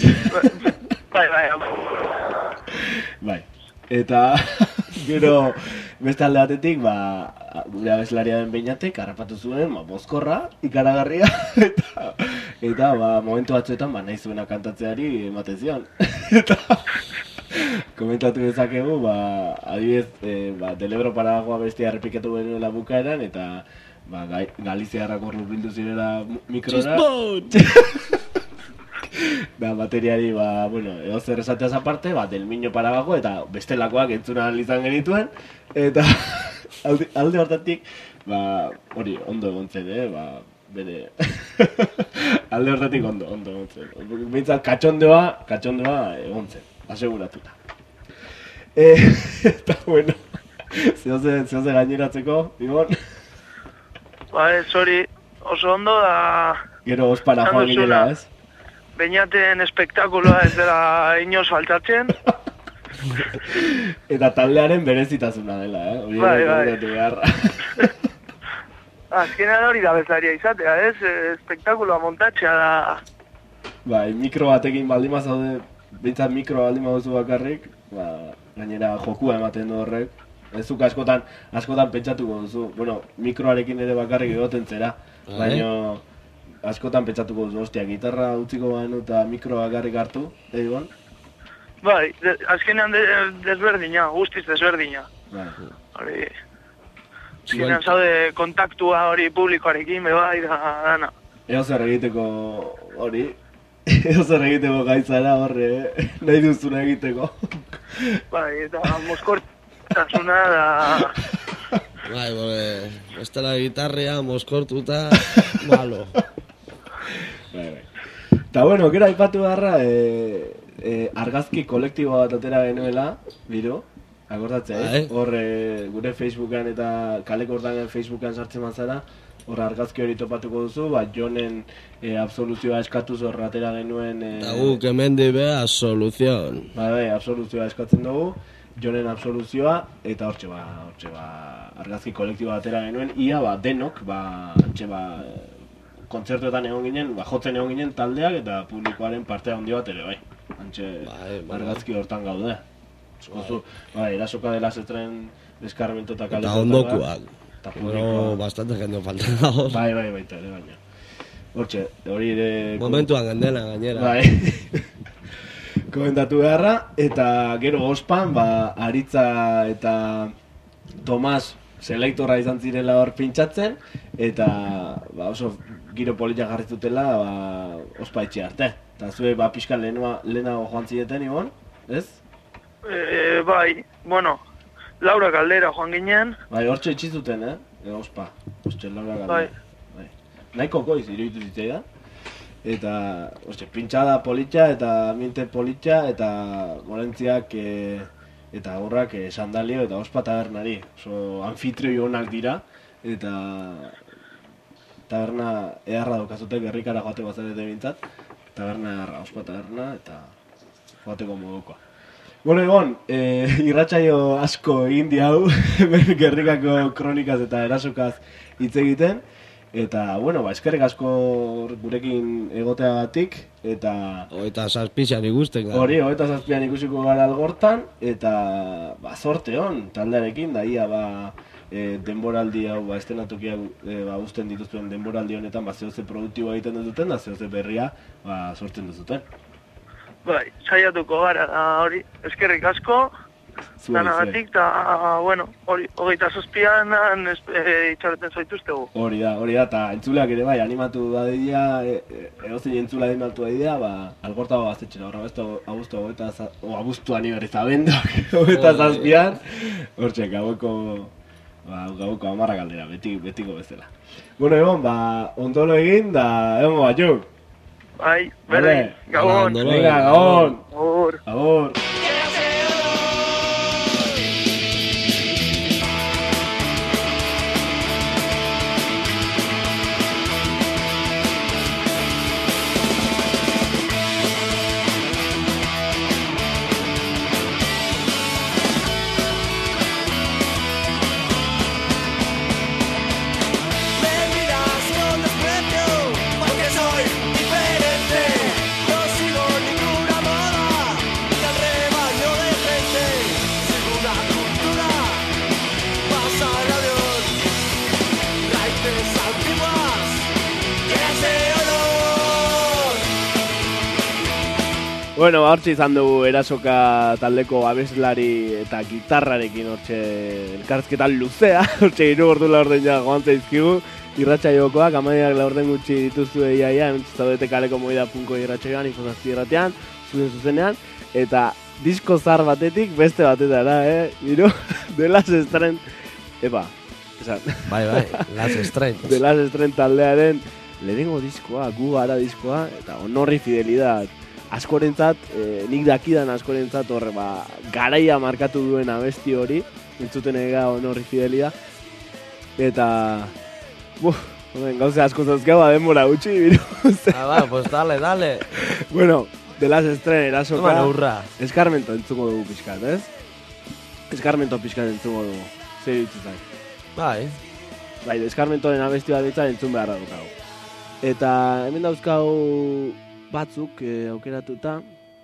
Bai. Eta, gero, beste alde batetik, gure abeslaria den Beinatek harrapatu zuen, bozkorra, ikaragarria, eta momentu batzuetan, nahi zuena kantatzeari ematen zion. Eta, komentatu dezakegu, adibidez, Del Ebro Paragoa bestia errepikatu genuela bukaeran, eta Galiziarrako bildu zirela mikrora. Bateriari, edozer esateaz aparte, Del Miño para abajo, eta bestelakoak entzuna izan genituen, eta alde hortatik, hori, ondo egon zen, bere, alde hortatik ondo egon zen. Bintzat, katxondoa egon zen, aseguratuta. Eta, bueno, zehoze gaineratzeko, Ibon? Ez hori, oso ondo da... Gero ospara joan ginela, ez? Beinaten espektakuloa ez dela inoz faltatzen. Eta taldearen berezitasuna dela, Bai. Azkenean hori da bezaria izatea, ez? Espektakuloa montatzea da. Bai, mikro batekin baldima zaude, bintzat mikro baldima duzu bakarrik, gainera jokua ematen du horrek. Ez zuk askotan pentsatuko duzu, mikroarekin ere bakarrik egoten zera, baina... Askotan pentsatuko duzu, gitarra utziko banu eta mikroa bakarrik hartu, Ibon? Bai, azkenean desberdina, guztiz desberdina. Hori... Azkenean zaude kontaktua hori publikoarekin, bai, da dana. Zer egiteko hori, zer egiteko gaitzara horre, nahi duzuna egiteko. Bai, eta moskortasuna da... Bai, bestela gitarria, moskortuta, malo. Bai. Ta bueno, gero aipatu beharra, argazki kolektibo bat atera genuela, biro, akordatzea, hor gure Facebookan eta kaleko hortan Facebookan sartzen mazara, hor argazki hori topatuko duzu, Jonen absoluzioa eskatuz hor atera genuen... Eta guk hemen dibe absoluzion. Absoluzioa eskatzen dugu, Jonen absoluzioa, eta hortxe argazki kolektiboa atera genuen, ia denok, kontzertuetan egon ginen, jotzen egon ginen taldeak eta publikoaren partea handi bat ere, argazki hortan gaude. Erasoka de las estren deskarmento eta kaleko. Eta ondokuak. Pero bastante jendeo falta dago. Baita ere, baina. Hortxe, hori ere... Momentuan gendela, gainera. Komentatu beharra, eta gero ospan, Aritza eta Tomas selektorra izan zirela hor pintxatzen, eta oso giro polita jarri zutela ospa etxe arte. Eta zue pixka lehenago joan zideten, Ibon, ez? Bai, bueno, Laura Galdera joan ginen. Bai, hortxe itxizuten, ospa. Hortxe, Laura Galdera. Bai. Nahiko goiz, iruditu zitzea. Eta, pintxada politxa eta minte politxa eta gorentziak eta horrak sandalio eta ospa tabernari. Oso anfitrioi onak dira eta taberna eharra daukazute gerrikara joate bazarete bintzat. Taberna eharra, ospa taberna eta joateko modukoa. Bueno, Ibon, irratsaio asko egin hau gerrikako kronikaz eta erasokaz hitz egiten. Eta, bueno, eskerrik asko gurekin egoteagatik, eta... Hogeita zazpian ikusten gara. Hori, 27an ikusiko gara algortan, eta, zorte hon, taldearekin, ia, denboraldi hau, estenatokia usten dituzuen denboraldi honetan, zehoze produktiboa egiten duzuten, da zehoze berria, sortzen duzuten. Bai, saiatuko gara, hori, eskerrik asko, danagatik, eta, bueno, hori, 27an itxareten zaituztegu. Hori da, eta entzuleak ere bai, animatu dadea, egozin entzula animatu dadea, algorta gaztetxera, horra abuztuan iberriz abendak, 27an, hortxe, gaueko 10 galdera, betiko bezala. Bueno, Ebon, ondolo egin, da, egon batzuk. Bai, berdin, gabon. Venga, gabon. Gabon. Bueno, hortxe izan dugu erasoka taldeko abeslari eta gitarrarekin hortxe elkarrizketan luzea, hortxe 3 ordu laurden ja joan zaizkigu, irratsaiokoak, amaiak laurden gutxi dituzue iaia, zaudete kaleko moida.ko irratsaioan, informazio irratean, zuzenean, eta disko zar batetik beste batetara, Miro, de las estren, esan. Bai, las estren. De las estren taldearen lehenengo diskoa, gu gara diskoa, eta Honorri Fidelidad. Askorentzat, nik dakidan askorentzat horre, garaia markatu duen abesti hori, entzuten ega Honorri Fidelidad. Eta, gauze asko zazkau, denbora gutxi, Biru. Pues dale. Bueno, de las estren erasoka. Toma urra. Eskarmento entzuko dugu pixkat, ez? Eskarmento pixkat entzuko dugu. Zer dituzak. Bai, eskarmentoren abesti bat ditzak entzun beharra dukagu. Eta hemen dauzkau batzuk aukeratuta.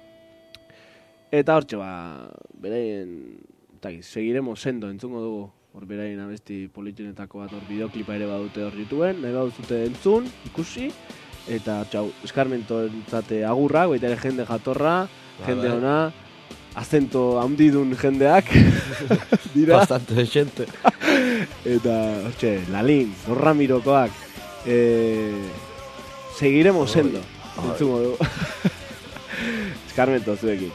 Eta hortxe, beraien, seguiremos sendo entzungo dugu. Hor beraien abesti politxenetako bat hor bideoklipa ere badute hor YouTubeen. Nahi baduzute entzun, ikusi. Eta txau, eskarmento entzate agurrak, baita ere jende jatorra, jende ona, azento handidun jendeak. Dira. Bastante de xente. Eta, hortxe, Lalin, Ramirokoak. Seguiremos sendo. Entzungo du. Eskarmento zuekin.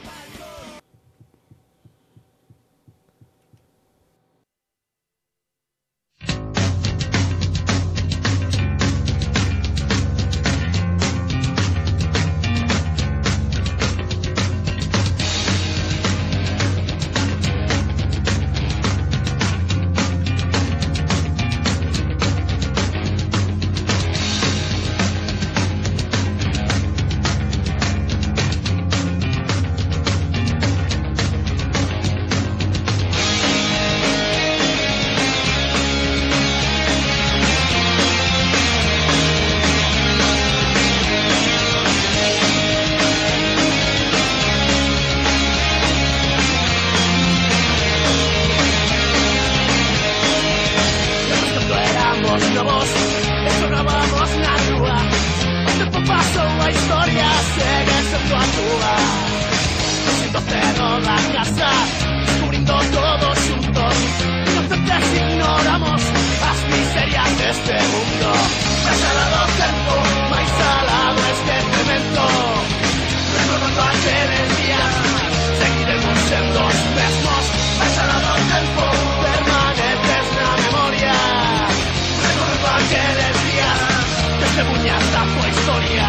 vamos, eso no vamos na rúa. O tempo pasou, a historia segue sendo a túa. Siendo cero da casa, descubrindo todos juntos. Inocentes ignoramos as miserias deste mundo. Pasado o tempo, máis alado este cemento. Recordando aqueles días, seguiremos sendo os mesmos. Pasado o tempo, permaneces na memoria. Recordando aqueles días, testemunhas da tua historia.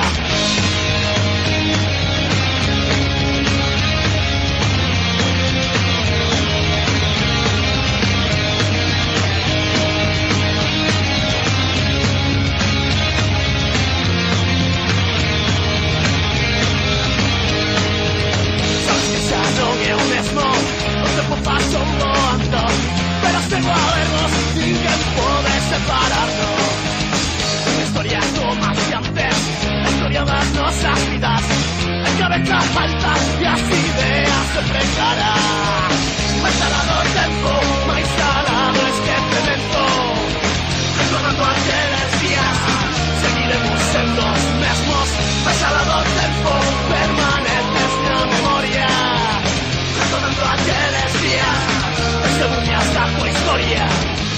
Paso voando, pero tengo a vernos, ninguén puede separarnos. La historia es como antes, la historia das nosas vidas. En cabeza falta y as ideas sempre claras. Mais alado o tempo, máis alado este cemento. Recordando aqueles días, seguiremos sendo os mesmos. Mais alado o tempo, permaneces na memoria. Recordando aqueles días, testemunhas da tua historia.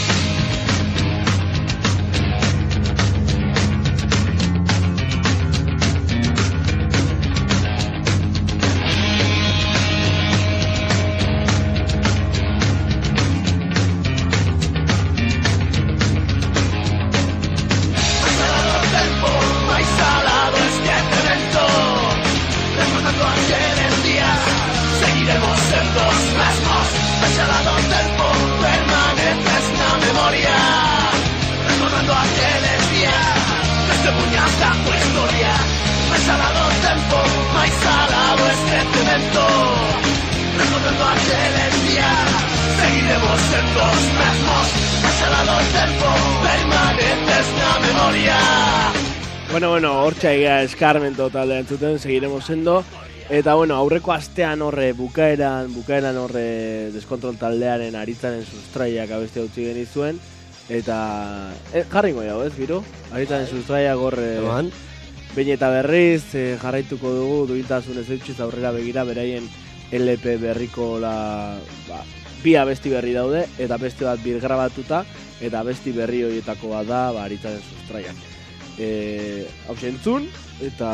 Bueno, hortxa egia eskarmento talde entzuten, seguiremos sendo. Eta, bueno, aurreko astean horre bukaeran horre deskontrol taldearen aritzaren sustraiak abeste utzi genizuen. Eta, jarringo jau, ez, Biro? Aritzaren sustraiak horre... Behin eta berriz, jarraituko dugu, duintasun ez eutxiz aurrera begira, beraien LP berriko bi abesti berri daude, eta beste bat birgrabatuta, eta abesti berri horietako bat da, aritzaren sustraiak. Hau entzun, eta...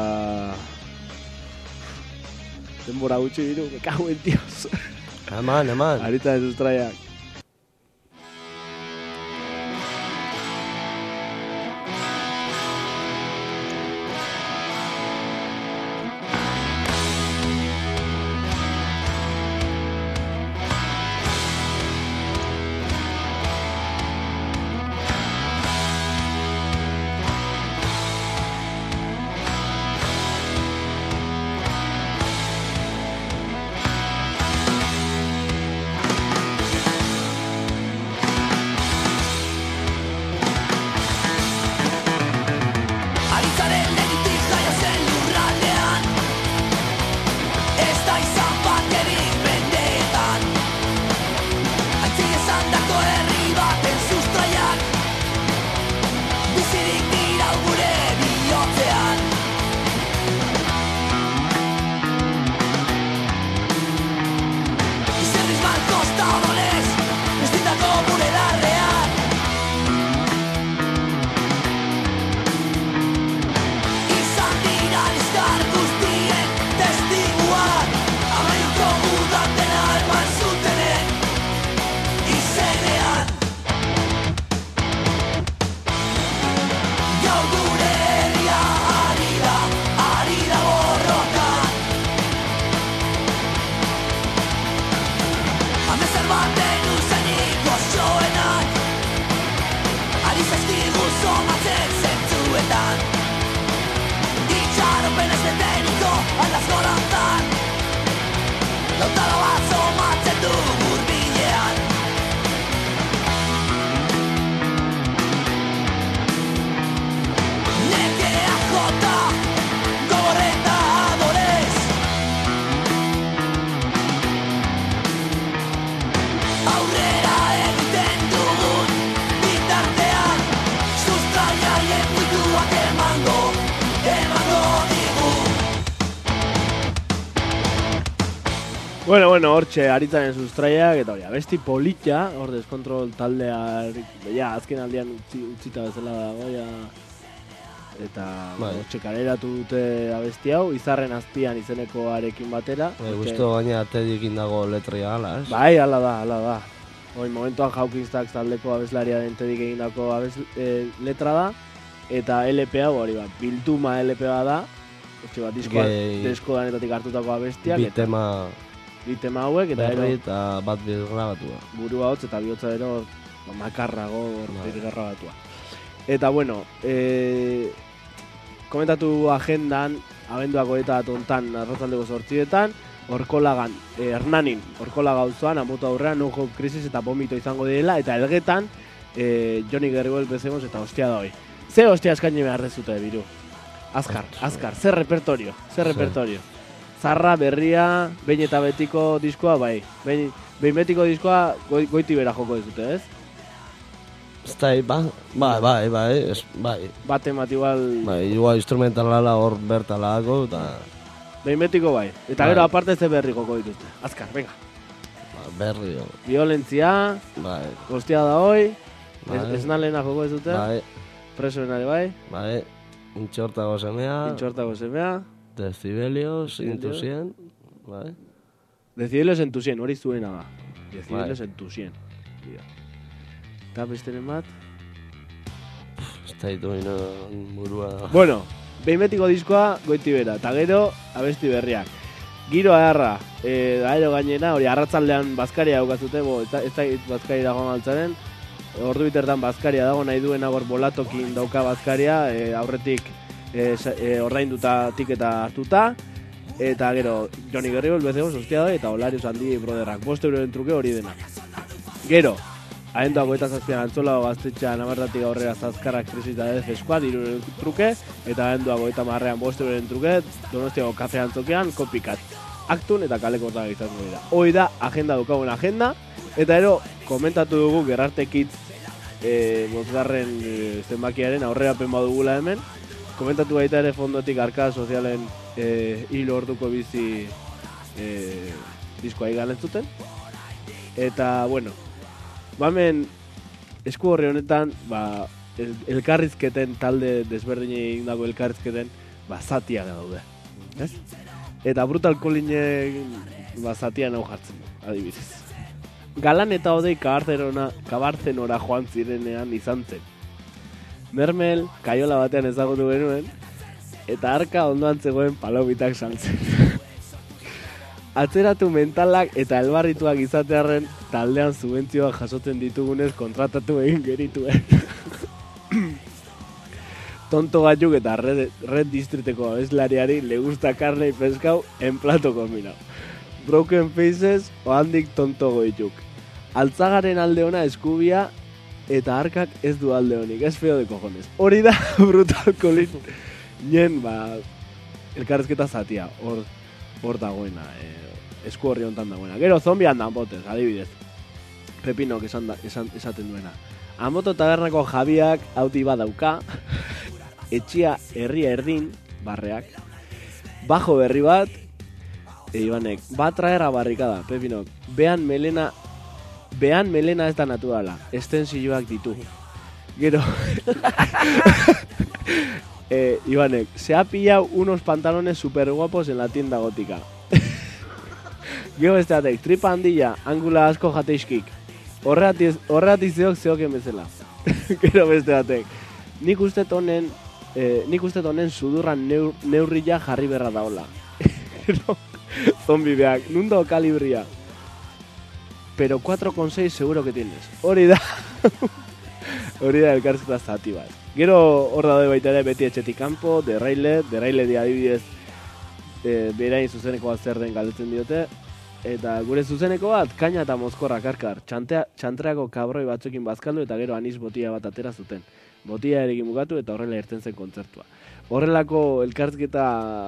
denbora gutxi diru, me cago en Dios. Eman. Aritzaren sustraiak. Bueno, hortxe aritzaren sustraiak, eta hori, abesti polita, hor deskontrol taldea, ja, azken aldean utzita bezala dago, ja, eta hortxe kaleratu dute abesti hau, Izarren azpian izeneko arekin batera. Gusto baina Tedikin dago letria ala, ez? Bai, ala da. Hoi, momentuan Hawkins taldeko abeslaria den Tedik egindako letra da, eta LP hau hori bat, Bilduma LP da, hortxe bat, disko danetatik hartutako abestiak. Bi tema hauek, eta berri eta bat birgrabatua. Burua hotz eta bihotza ero makarrago birgrabatua. Eta bueno, komentatu agendan, abenduako eta tontan arratzaldeko 8etan, Orkolagan, Hernanin, Orkolaga auzoan, Amoto aurrean, Nujo Krisis eta Vomito izango direla, eta Elgetan, Johnny Guerrero bezemos eta hostia da hoi. Ze hostia eskaini behar dezute, biru? Azkar, zer repertorio. Zarra, berria, behin eta betiko diskoa, bai. Behin betiko diskoa goiti bera joko dizute, ez? Bai. Bat emat igual... Bai, igual instrumentalala hor bertalako, eta... Behin betiko bai. Eta gero aparte ze berri joko dituzte. Azkar, venga. Berri. Violentzia, bai. Hostia da hoi, bai. Esnalena joko dizute, bai. Presoenari bai. Bai, Intxortago semea. Decibelios, Intusien, bai. Decibelios Entusien, hori zuena da. Decibelios Entusien. Eta besteren bat? Ez da ditu ino burua. Bueno, behin betiko diskoa goiti bera, eta gero abesti berriak. Giro aharra, aero gainera, hori arratzaldean bazkaria daukazute, ez da bazkaria dagoen altzaren, ordu bitertan bazkaria dago nahi duen agor bolatokin dauka bazkaria, aurretik ordainduta tiketa hartuta, eta gero Johnny Guerrero bezemos hostia da, eta Olarius Handi broderrak, 5 euroren truke hori dena. Gero, ahenduako eta zazpian Antzolago gaztetxean amartatik aurrera Zazkarrak Trisita Defeskoa 3 euroren truke, eta ahenduako eta marrean 5 euroren truke, Donostiako kafe antzokean, Kopikat. Aktun eta kaleko hortak izango dira. Hoi da, agenda dukagun agenda, eta ero, komentatu dugu Gerrarte Kids bosgarren zenbakiaren aurrerapen badugula hemen. Komentatu baita ere fondotik Arkada Sozialen hilo orduko bizi diskoa igalen zuten. Eta, bueno, hemen esku horri honetan, elkarrizketen talde desberdinei egindako elkarrizketen, zatia daude. Ez? Eta Brutal Calling zatian hau jartzen, adibidez. Galan eta Odei Kabarzenora joan zirenean izan zen. Mermel, kaiola batean ezagutu genuen, eta harka ondoan zegoen palomitak saltzen. Atzeratu mentalak eta elbarrituak izatearren taldean subentzioak jasotzen ditugunez kontratatu egin gerituen. Tonto batzuk eta Red Districteko abeslariari le gusta carne y pescado en plato combinado. Broken Faces ohandik tonto goituk. Altzagaren alde ona eskubia eta harkak ez du alde honik, ez feo de cojones. Hori da Brutal Calling nien, elkarrezketa zatia, hor dagoena, esku horri hontan dagoena. Gero zombi handan botez, adibidez. Pepinok esaten duena. Amoto tabernako Jabiak hauti badauka, etxia herria erdin, barreak, bajo berri bat, Ibanek, va a traer a barrikada, Pepinok, behan melena ez da naturala, estensilloak ditu. Gero, Ibanek, se ha pillado unos pantalones super guapos en la tienda gótica. Gero besteatek, tripa handilla, angula asko jateizkik. Horregatik zeoken bezala. Gero besteatek, nik uste honen sudurran neurria jarri berra daola. Gero, zombi beak, nundo kalibria. Pero 4,6 seguro que tienes. Hori da elkarrizketa zati bat. Gero hor daude baita ere beti etxetik kanpo, derraile adibidez berain zuzeneko bat zer den galdetzen diote. Eta gure zuzeneko bat, kaina eta mozkorra karkar, txantreako kabroi batzuekin bazkaldu eta gero anis botia bat atera zuten. Botia erekin bukatu eta horrela irten zen kontzertua. Horrelako elkarrizketa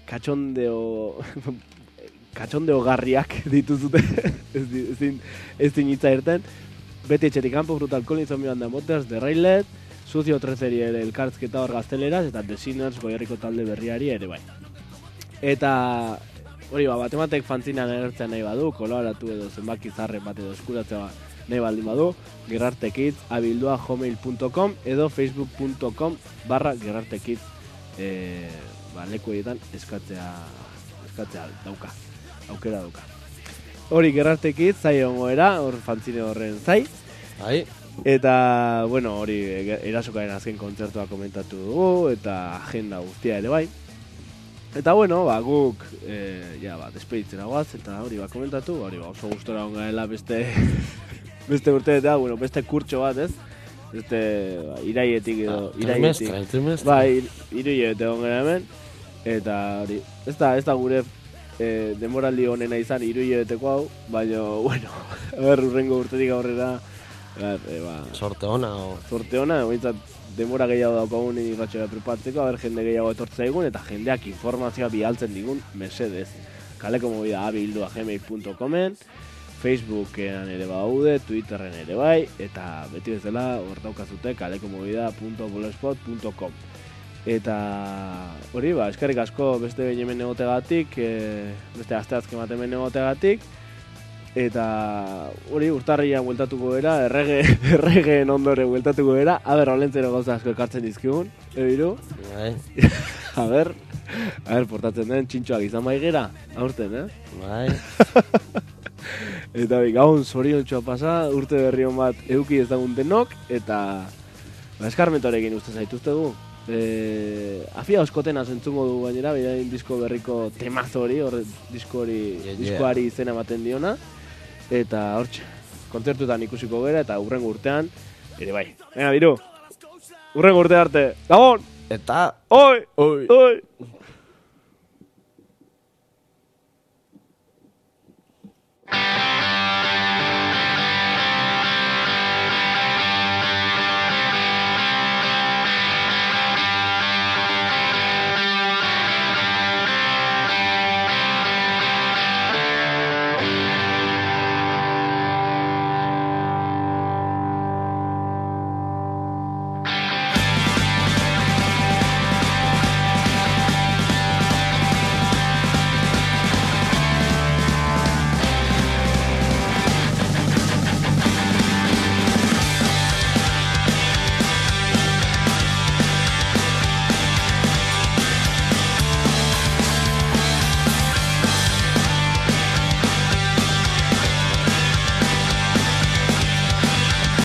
katxondeo garriak dituzute, ez dinitza irten. Beti etxetik kanpo, Brutal Calling, Zombie Band Motors, The Railet, Sucio 13 ere elkarrizketa hor gazteleraz, eta The Sinners goierriko talde berriari ere bai. Eta hori batematek fantzinan erertzen nahi badu, kolaboratu edo zenbaki zarren bat edo eskuratzea nahi baldin badu, gerartekitz@gmail.com edo facebook.com/gerartekitz leku horietan eskatzea dauka, aukera dauka. Hori Gerartekitz zai ongoera, hor fantzine horren zai. Bai. Eta, bueno, hori erasokaren azken kontzertua komentatu dugu, eta agenda guztia ere bai. Eta, bueno, guk, despeditzera guaz, eta hori komentatu, hori oso gustora ongaela beste urte, eta, bueno, beste kurtxo bat, ez? Iraietik edo, Trimestre. Bai, iruilete ongera hemen, eta hori, ez da gure demoraldi honena izan iruilebeteko hau, baina, bueno, urrengo urtetik aurrera, Sorte ona, ointzat demora gehiago daukagun irratxoa prepatzeko, jende gehiago etortzaigun, eta jendeak informazioa bialtzen digun mesedez. Kaleko movida @gmail.comen, Facebookean ere baude, Twitterren ere bai, eta beti bezala hor daukazute kalekomovida.blogspot.com. Eta hori, eskerrik asko beste behin hemen egotegatik, beste asteazken bat hemen egotegatik, eta hori urtarrian bueltatuko gara, erregeen ondore bueltatuko gara, olentzero gauza asko ekartzen dizkigun, ebiru? Bai. Portatzen den txintxoak izan bai gera, aurten, Bai. Eta gabon zoriontxoa pasa, urte berri hon bat eduki ezagun denok, eta eskarmentorekin uste zaituztegu. Afia oskotena zentzungo du gainera, berain disko berriko temazo hori, diskoari izena ematen diona. Eta hortxe, kontzertutan ikusiko gara eta urrengo urtean, ere bai. Venga, biru, urrengo urte arte, gabon! Eta... Oi!